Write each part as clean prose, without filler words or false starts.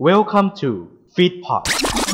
Welcome to Feedpot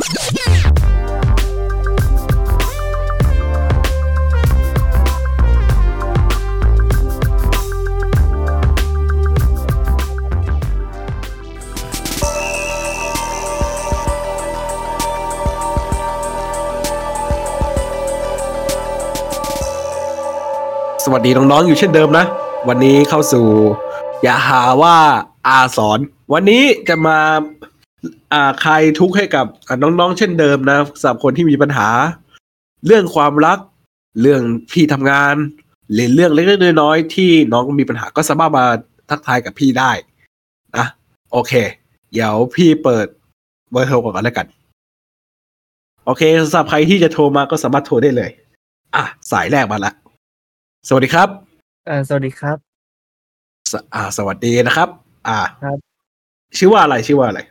สวัสดีน้องๆอยู่เช่นเดิมนะวันนี้เข้าสู่อย่าหาว่าอาสอนวันนี้จะมาคลายทุกข์ให้กับน้องๆเช่นเดิมนะสำหรับคนที่มีปัญหาเรื่องความรักเรื่องที่ทำงานหรือเรื่องเล็กๆน้อยๆที่น้องมีปัญหาก็สามารถมาทักทายกับพี่ได้นะโอเคเดี๋ยวพี่เปิดเบอร์โทรก่อนแล้วกันโอเคสำหรับใครที่จะโทรมาก็สามารถโทรได้เลยสายแรกมาละสวัสดีครับสวัสดีครับสวัสดีนะครับครับชื่อว่าอะไร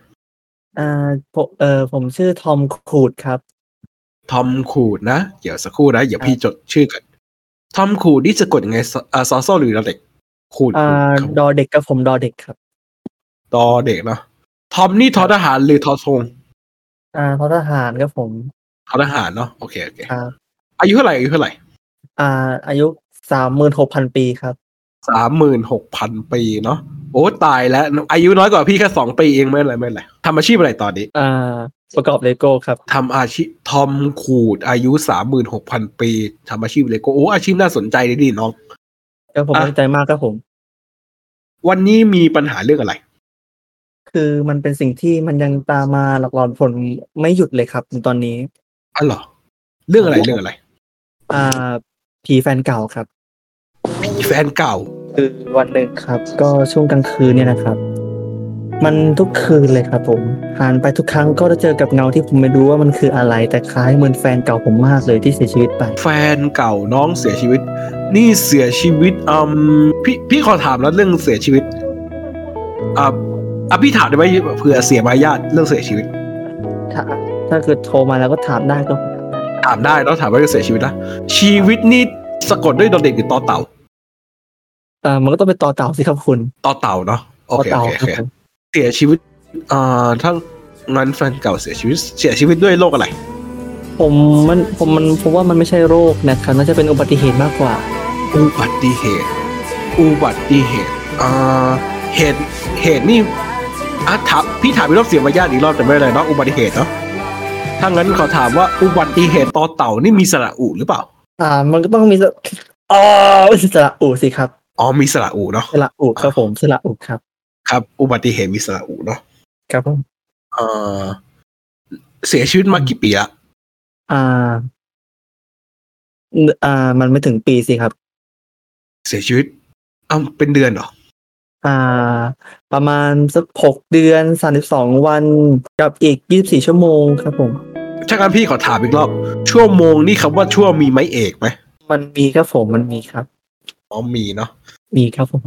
ผมชื่อทอมขูดครับทอมขูดนะเดี๋ยวสักครู่นะเดี๋ยวพี่จดชื่อกันทอมขูดนี่จะกดยังไงซอโซ่หรือดอเด็กขูดดอเด็กกับผมดอเด็กครับดอเด็กเนาะทอมนี่ทอทหารหรือทอทงทอทหารครับผมทอทหารเนาะโอเคอายุเท่าไหร่อายุอายุ36,000 ปีครับ 36,000 ปีเนาะโอ้ตายแล้วอายุน้อยกว่าพี่แค่2 ปีเองไม่อะไรทำอาชีพอะไรตอนนี้ประกอบเลโก้ครับทำอาชีพทอมขูดอายุ 36,000 ปีทำอาชีพเลโก้โอ้อาชีพน่าสนใจดีน้องก็ผมสนใจมากครับผมวันนี้มีปัญหาเรื่องอะไรคือมันเป็นสิ่งที่มันยังตามมาหลอกหลอนผมไม่หยุดเลยครับตอนนี้เหรอเรื่องอะไรผีแฟนเก่าครับผีแฟนเก่าคือวันหนึ่งครับก็ช่วงกลางคืนเนี่ยนะครับมันทุกคืนเลยครับผมหันไปทุกครั้งก็จะเจอกับเงาที่ผมไม่รู้ว่ามันคืออะไรแต่คล้ายเหมือนแฟนเก่าผมมากเลยที่เสียชีวิตไปแฟนเก่าน้องเสียชีวิตนี่เสียชีวิตพี่ขอถามแล้วเรื่องเสียชีวิตพี่ถามได้ไหมเผื่อเสียมารยาทเรื่องเสียชีวิตถ้าเกิดโทรมาแล้วก็ถามได้ก็ถามได้แล้วถามว่าเสียชีวิตนะชีวิตนี่สะกดด้วยดอเด็กหรือตอเต่ามันก็ต้องเป็นต่อเต่าสิครับคุณต่อเต่าเนาะโอเคเสียชีวิตถ้างั้นแฟนเก่าเสียชีวิตด้วยโรคอะไรผมว่ามันไม่ใช่โรคนะครับน่าจะเป็นอุบัติเหตุมากกว่าอุบัติเหตุเหตุนี่พี่ถามอีกรอบเสียมารยาทอีกรอบแต่ไม่เป็นไรเนาะอุบัติเหตุเนาะถ้างั้นขอถามว่าอุบัติเหตุต่อเต่านี่มีสระอุหรือเปล่ามันก็ต้องมีสระอุสิครับมีสระอุเนาะสระอุครับผมสระอุครับครับอุบัติเหตุมีสระอุเนาะครับผมเสียชีวิตมากี่ปีละมันไม่ถึงปีสิครับเสียชีวิตเป็นเดือนเหรอประมาณสัก6 เดือน32 วันกับอีก24 ชั่วโมงครับผมถ้างั้นพี่ขอถามอีกรอบชั่วโมงนี่คำว่าชั่วมีไม้เอกไหมมันมีครับผมมันมีครับมีเนาะมีครับผม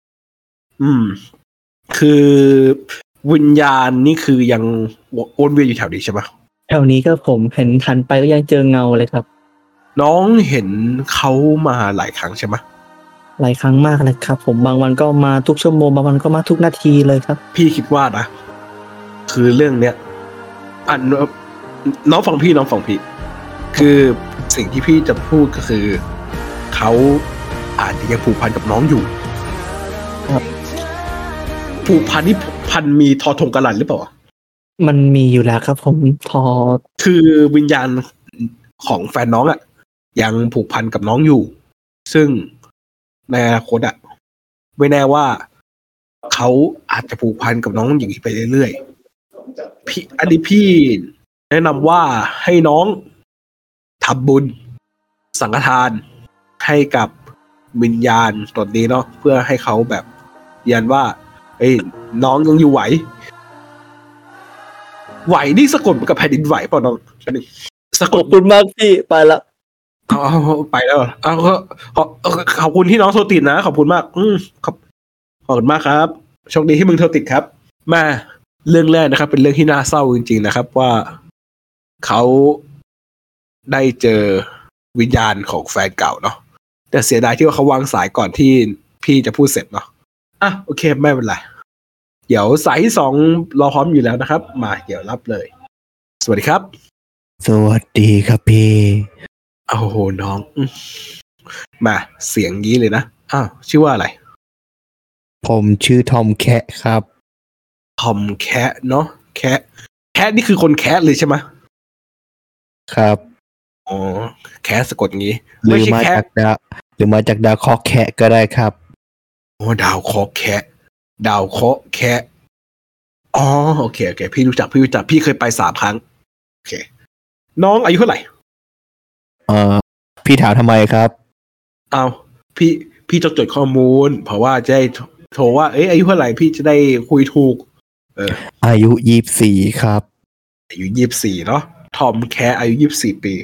คือวิญญาณนี่คือยังวนเวียนอยู่แถวนี้ใช่ปะแถวนี้ก็ผมเห็นทันไปก็ยังเจอเงาเลยครับน้องเห็นเขามาหลายครั้งใช่ไหมหลายครั้งมากเลยครับผมบางวันก็มาทุกชั่วโมงบางวันก็มาทุกนาทีเลยครับพี่คิดว่านะคือเรื่องเนี้ยน้องฟังพี่คือสิ่งที่พี่จะพูดก็คือเขาอาจจะยังผูกพันกับน้องอยู่ครับผูกพันนี่พันมีทอทงกะหลั่นหรือเปล่ามันมีอยู่แล้วครับผมคือวิญญาณของแฟนน้องยังผูกพันกับน้องอยู่ซึ่งในอนาคตไม่แน่ว่าเขาอาจจะผูกพันกับน้องอย่างนี้ไปเรื่อยๆอันนี้พี่แนะนำว่าให้น้องทำบุญสังฆทานให้กับวิญญาณตนนี้เนาะเพื่อให้เขาแบบยันว่าน้องยังอยู่ไหวนี่สะกดกับแผ่นดินไหวเปล่าน้องสะกดคุณมากพี่ไปละไปแล้วขอบคุณที่น้องโทรติดนะขอบคุณมากขอบคุณมากครับโชคดีที่มึงโทรติดครับมาเรื่องแรกนะครับเป็นเรื่องที่น่าเศร้าจริงๆนะครับว่าเขาได้เจอวิญญาณของแฟนเก่าเนาะแต่เสียดายที่ว่าเขาวางสายก่อนที่พี่จะพูดเสร็จเนาะโอเคไม่เป็นไรเดี๋ยวสายที่สองรอพร้อมอยู่แล้วนะครับมาเดี๋ยวรับเลยสวัสดีครับสวัสดีครับพี่โอ้โหน้องมาเสียงงี้เลยนะอ้าวชื่อว่าอะไรผมชื่อทอมแคะครับทอมแคะเนาะแคะนี่คือคนแคะเลยใช่ไหมครับอ๋อแคะสะกดงี้หรือมาจากดาวเคราะห์แคะก็ได้ครับโอ้ดาวเคราะห์แคะดาวเคราะห์แคะอ๋อโอเคพี่รู้จักพี่เคยไป3 ครั้งโอเคน้องอายุเท่าไหร่พี่ถามทำไมครับเอาพี่จดข้อมูลเพราะว่าจะได้โทรว่าอายุเท่าไหร่พี่จะได้คุยถูกอายุ24ครับอายุ24เนาะทอมแคร์อายุ24ปี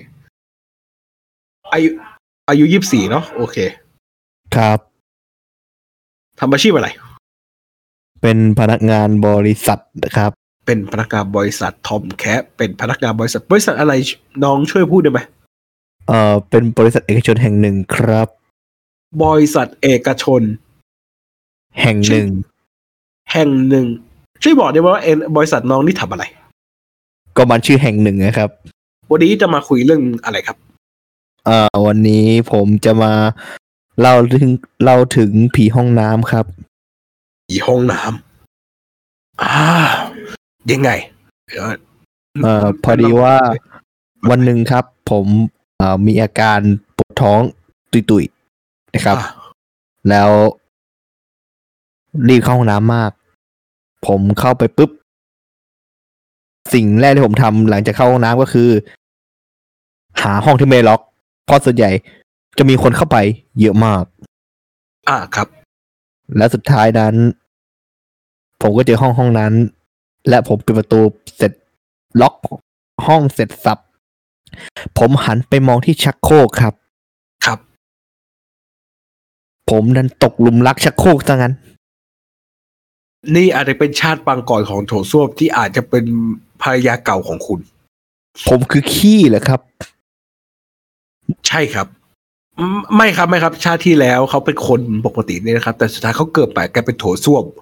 อายุ24เนาะโอเคครับทำอาชีพอะไรเป็นพนักงานบริษัทนะครับเป็นพนักงานบริษัททอมแคร์เป็นพนักงานบริษัทอะไรน้องช่วยพูดได้ไหมเป็นบริษัทเอกชนแห่งหนึ่งครับบริษัทเอกชนแห่งหนึ่งช่วยบอกได้ไหมว่าบริษัทน้องนี่ทำอะไรก็มันชื่อแห่งหนึ่งนะครับวันนี้จะมาคุยเรื่องอะไรครับวันนี้ผมจะมาเล่าถึงผีห้องน้ำครับผีห้องน้ำยังไงพอดีว่าวันหนึ่งครับผมมีอาการปวดท้องตุยๆนะครับแล้วรีบเข้าห้องน้ำมากผมเข้าไปปุ๊บสิ่งแรกที่ผมทำหลังจากเข้าห้องน้ำก็คือหาห้องที่ไม่ล็อกเพราะส่วนใหญ่จะมีคนเข้าไปเยอะมากครับและสุดท้ายนั้นผมก็เจอห้องนั้นและผมปิดประตูเสร็จล็อกห้องเสร็จสับผมหันไปมองที่ชักโครกครับผมดันตกหลุมรักชักโครกซะงั้นนี่อาจจะเป็นชาติปางก่อนของโถส้วมที่อาจจะเป็นภรรยาเก่าของคุณผมคือขี้เหรอครับใช่ครับไม่ครับชาติที่แล้วเขาเป็นคนปกตินี่นะครับแต่สุดท้ายเขาเกิดไปกลายเป็นโถส้วม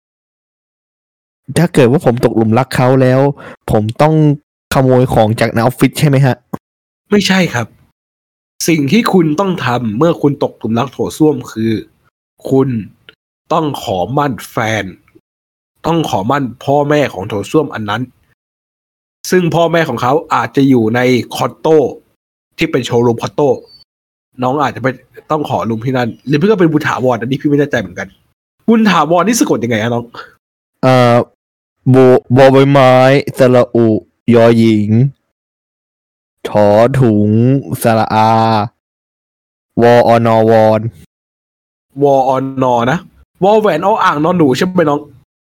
ถ้าเกิดว่าผมตกหลุมรักเขาแล้วผมต้องขโมยของจากในออฟฟิศใช่ไหมฮะไม่ใช่ครับสิ่งที่คุณต้องทำเมื่อคุณตกหลุมรักโถส้วมคือคุณต้องขอมั่นแฟนต้องขอมั่นพ่อแม่ของโถส้วมอันนั้นซึ่งพ่อแม่ของเขาอาจจะอยู่ในคอนโต้ที่เป็นโชว์รูมคอนโต้น้องอาจจะไปต้องขอลุมที่นั่นหรือเพื่อเป็นบุญถาวรอันนี้พี่ไม่แน่ใจเหมือนกันบุญถาวรนี่สะกดยังไงฮะน้องบอใบไม้สระอุยอหญิงถอถุงสระอาวออนอวอนวออนอนะวอแหวนอ้ออ่างนอนหนูใช่ไหมน้อง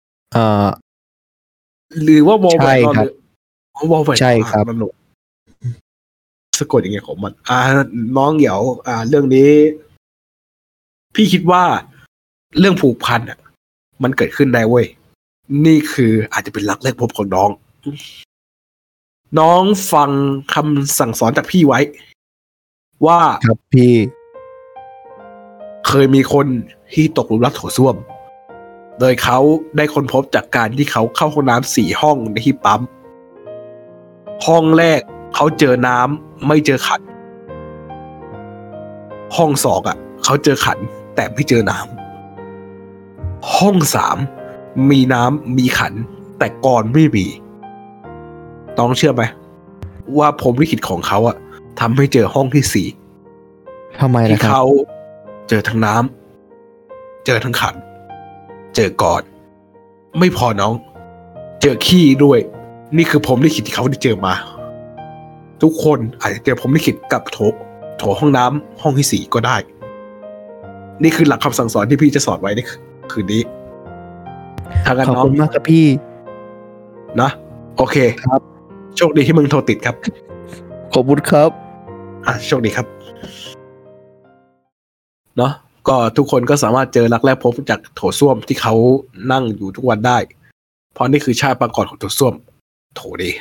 หรือว่าวอแหวนนอนหนูวอแหวนใช่ครับนอนหนูสะกดยังไงของมันน้องเดี๋ยวเรื่องนี้พี่คิดว่าเรื่องผูกพันมันเกิดขึ้นได้เว้ยนี่คืออาจจะเป็นรักแรกพบของน้องฟังคำสั่งสอนจากพี่ไว้ว่าครับพี่เคยมีคนที่ตกหลุมรักโถส้วมโดยเขาได้ค้นพบจากการที่เขาเข้าห้องน้ำ4 ห้องในที่ปั๊มห้องแรกเขาเจอน้ำไม่เจอขันห้อง2เขาเจอขันแต่ไม่เจอน้ำห้อง3มีน้ำมีขันแต่กรไม่มีต้องเชื่อไหมว่าพรหมลิขิตของเขาทำให้เจอห้องที่4 ทำไมล่ะครับที่เขาเจอทั้งน้ำเจอทั้งขันเจอกรไม่พอน้องเจอขี้ด้วยนี่คือพรหมลิขิตที่เขาได้เจอมาทุกคนอาจจะเจอพรหมลิขิตกับโถห้องน้ำห้องที่4ก็ได้นี่คือหลักคำสั่งสอนที่พี่จะสอนไว้ในคืนนี้ขอบคุณมากครับพี่นะโอเคครับโชคดีที่มึงโทรติดครับขอบคุณครับโชคดีครับเนาะก็ทุกคนก็สามารถเจอรักแรกพบจากโถส้วมที่เขานั่งอยู่ทุกวันได้เพราะนี่คือชาติปางก่อนของโถส้วมโถดี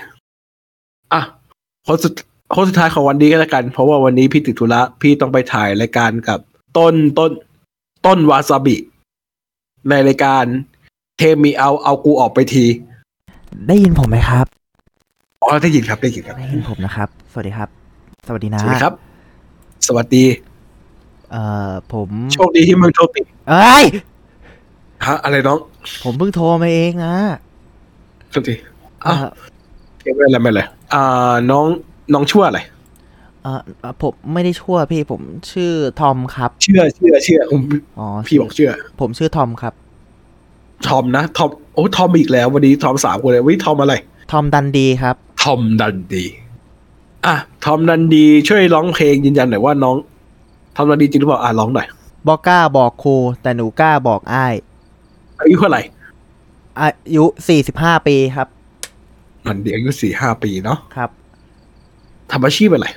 คนสุดท้ายของวันนี้ก็แล้วกันเพราะว่าวันนี้พี่ติดธุระพี่ต้องไปถ่ายรายการกับต้นวาซาบิในรายการเทมีเอากูออกไปทีได้ยินผมไหมครับอ๋อได้ยินครับได้ยินครับได้ยินผมนะครับ สวัสดีครับ สวัสดีนะสวัสดีครับ สวัสดีผมโชคดีที่มึงโทรติดเอ้ยฮะอะไรน้องผมเพิ่งโทรมาเองนะโทษทีไม่อะไรไม่เลยน้องชื่ออะไรผมไม่ได้ชั่วพี่ผมชื่อทอมครับเชื่ออ๋อพี่บอกเชื่อผมชื่อทอมครับทอมนะทอมโอ้ทอมอีกแล้ววันนี้ทอม3 คนเลยวันนี้ทอมอะไรทอมดันดีครับทอมดันดีทอมดันดีช่วยร้องเพลงยืนยันหน่อยว่าน้องทอมดันดีจริงหรือเปล่าร้องหน่อยบอกกล้าบอกครูแต่หนูกล้าบอกอ้ายอายุเท่าไหร่อายุ45 ปีครับดันดีอายุ4-5 ปีเนาะครับทำอาชีพอะไร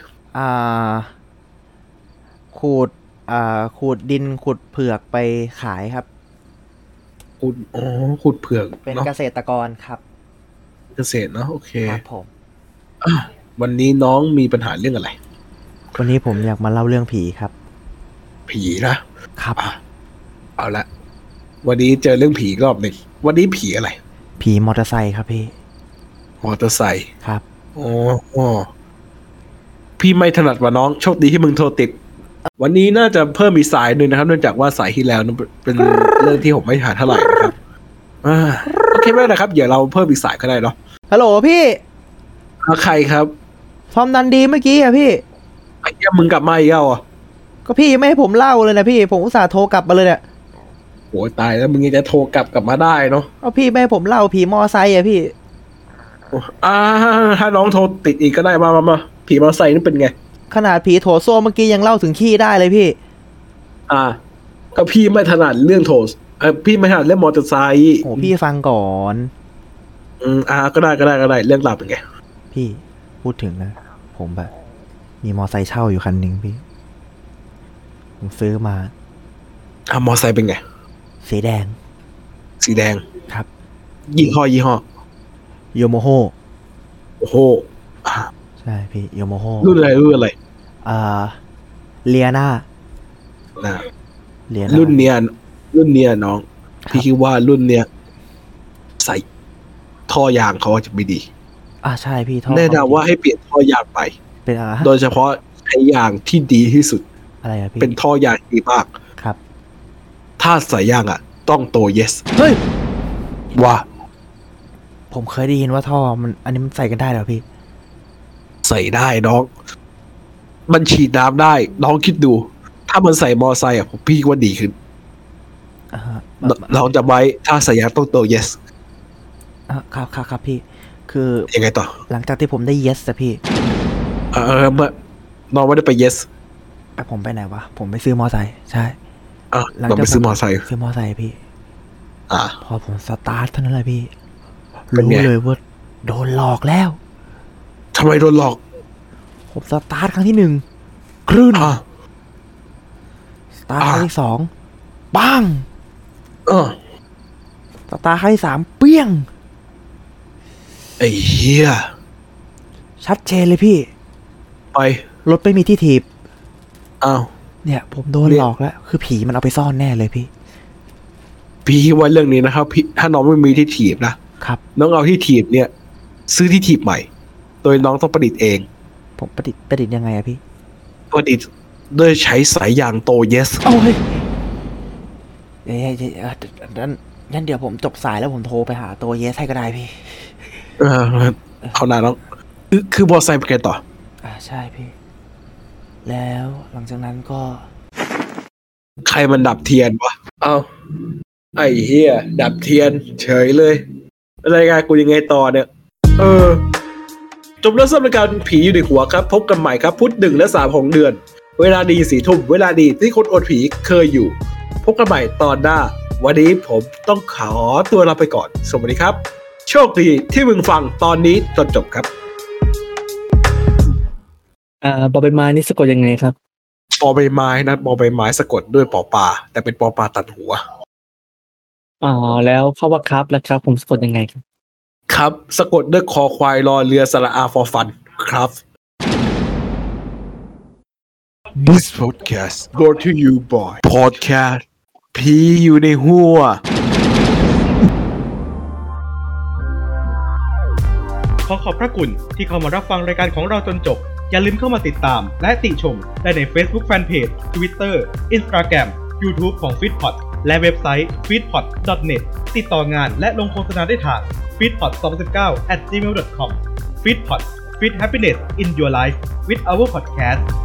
ขูดดินขุดเผือกไปขายครับขุดเผือกเป็นเนาะเกษตรกรครับเกษตรเนาะโอเคครับผมวันนี้น้องมีปัญหาเรื่องอะไรวันนี้ผมอยากมาเล่าเรื่องผีครับผีนะครับเอาละวันนี้เจอเรื่องผีอีกรอบหนึ่งวันนี้ผีอะไรผีมอเตอร์ไซค์ครับพี่มอเตอร์ไซค์ครับอ๋อพี่ไม่ถนัดว่าน้องโชคดีที่มึงโทรติด วันนี้น่าจะเพิ่มอีกสายหนึ่งนะครับเนื่องจากว่าสายที่แล้วนั้นเป็นเรื่องที่ผมไม่ถนัดเท่าไหร่นะครับโอเคไม่เป็นไรครับเดี๋ยวเราเพิ่มอีกสายก็ได้เนาะฮัลโหลพี่ใครครับทอมดันดีเมื่อกี้อะพี่ไอ้เหี้ยมึงกลับมาอีกแล้วอ่ะก็พี่ไม่ให้ผมเล่าเลยนะพี่ ผมอุตส่าห์โทรกลับมาเลยเนี่ยโหตายแล้วมึงยังจะโทรกลับมาได้เนาะเอาพี่ไม่ให้ผมเล่าผีมอไซค์อะพี่ถ้าน้องโทรติดอีกก็ได้มาผีมอเตอร์ไซค์นี่เป็นไงขนาดผีโถโซ่เมื่อกี้ยังเล่าถึงขี้ได้เลยพี่ก็พี่ไม่ถนัดเรื่องโทรพี่ไม่ถนัดเรื่องมอเตอร์ไซค์โอ้พี่ฟังก่อนก็ได้เรื่องราวเป็นไงพี่พูดถึงนะ ผมแบบมีมอไซค์เช่าอยู่คันหนึ่งพี่ ผมซื้อมามอเตอร์ไซค์เป็นไงสีแดงสีแดงครับยี่ห้อโยโมโฮโอ้โหใช่พี่โยโมโฮรุ่นอะไรเลียนานะเลียนารุ่นเนี้ยน้องพี่คิดว่ารุ่นเนี้ยใส่ท่อยางเขาจะไม่ดีใช่พี่ท่อแนะนำว่าให้เปลี่ยนท่อยางไปเป็นอะไรโดยเฉพาะใช้ยางที่ดีที่สุดอะไรอะพี่เป็นท่อยางดีมากครับถ้าใส่ยางต้องโต yes เฮ้ยว่าผมเคยได้ยินว่าท่ออันนี้มันใส่กันได้เหรอพี่ใส่ได้น้อง มันฉีดน้ำได้น้องคิดดู ถ้ามันใส่มอไซค์ผมพี่ว่าดีขึ้นเราจะไว้ถ้าใส่ยางต้องโต yes ครับพี่ คือยังไงต่อหลังจากที่ผมได้ yes อะพี่เมื่อน้องไม่ได้ไป yes ผมไปไหนวะ ผมไปซื้อมอไซค์ใช่เราไปซื้อมอไซค์ซื้อมอไซค์พี่อ่าพอผมสตาร์ทเท่านั้นแหละพี่เป็นรู้ไงเลยว่าโดนหลอกแล้วทำไมโดนหลอกผมสตาร์ทครั้งที่ 1 คลื่นอ่าสตาร์ทครั้งที่ 2ปัง สตาร์ทครั้งที่ 3เปี้ยงไอ้เหี้ยชัดเจนเลยพี่ไปรถไม่มีที่ถีบอ้าวเนี่ย ผมโดนหลอกแล้ว คือผีมันเอาไปซ่อนแน่เลยพี่พี่คิดว่าเรื่องนี้นะครับพี่ถ้าน้องไม่มีที่ถีบนะครับ น้องเอาที่ถีบเนี่ย ซื้อที่ถีบใหม่ โดยน้องต้องประดิษฐ์เองผมประดิษฐ์ยังไงอะพี่ประดิษฐ์ด้วยใช้สายยางโต yes โอ้ยงั้นเดี๋ยวผมจบสายแล้วผมโทรไปหาตัวเยสให้ก็ได้พี่เอาหน้าน้องคือมอไซค์ไปไงต่อใช่พี่ แล้วหลังจากนั้นก็ใครมันดับเทียนวะ เอาไอ้เฮียดับเทียนเฉยเลยรายการกูยังไงต่อเนี่ย จบแล้วสำหรับรายการผีอยู่ในหัวครับพบกันใหม่ครับพุธ1 และ 3 ของเดือน เวลาดี 4 ทุ่มเวลาดีที่คนอดผีเคยอยู่ พบกันใหม่ตอนหน้าวันนี้ผมต้องขอตัวลาไปก่อนสวัสดีครับโชคดีที่มึงฟังตอนนี้จนจบครับบอใบไม้นี่สะกดยังไงครับปอใบไม้นะปอใบไม้สะกดด้วยปอปลาแต่เป็นปอปลาตัดหัวแล้วเข้าว่าครับแล้วครับผมสะกดยังไงครับครับสะกดด้วยคอควายรอเรือสระอาฟอฟันครับ This podcast brought to you by podcast ผีอยู่ในหัวขอบพระคุณที่เข้ามารับฟังรายการของเราจนจบอย่าลืมเข้ามาติดตามและติชมได้ใน Facebook Fanpage Twitter Instagram YouTube ของ Feedpot และเว็บไซต์ feedpot.net ติดต่องานและลงโฆษณาได้ทาง feedpot2019@gmail.com Feedpot Feed Happiness in Your Life with our podcast